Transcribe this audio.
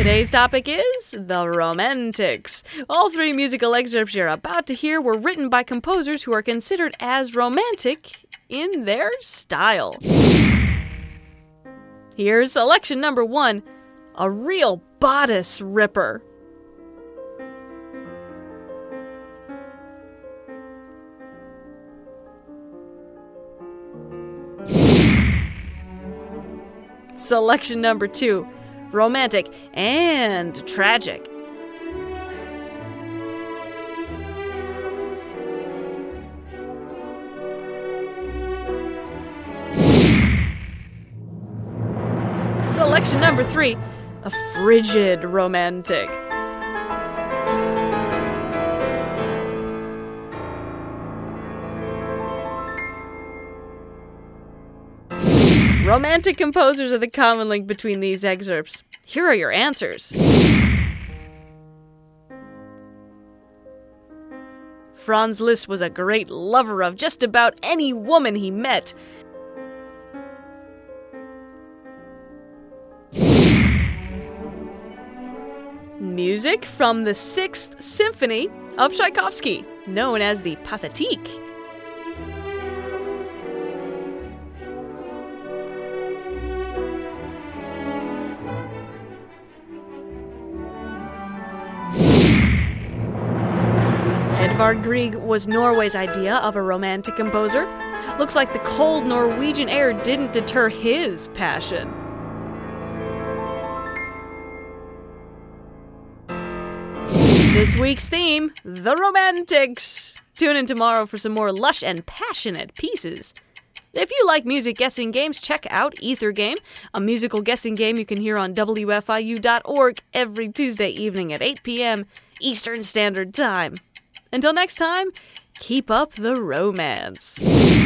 Today's topic is the Romantics. All three musical excerpts you're about to hear were written by composers who are considered as romantic in their style. Here's selection number 1, a real bodice ripper. Selection number 2, romantic and tragic. Selection number 3, a frigid romantic. Romantic composers are the common link between these excerpts. Here are your answers. Franz Liszt was a great lover of just about any woman he met. Music from the Sixth Symphony of Tchaikovsky, known as the Pathétique. Edvard Grieg was Norway's idea of a romantic composer. Looks like the cold Norwegian air didn't deter his passion. This week's theme, the Romantics. Tune in tomorrow for some more lush and passionate pieces. If you like music guessing games, check out Ether Game, a musical guessing game you can hear on WFIU.org every Tuesday evening at 8 p.m. Eastern Standard Time. Until next time, keep up the romance.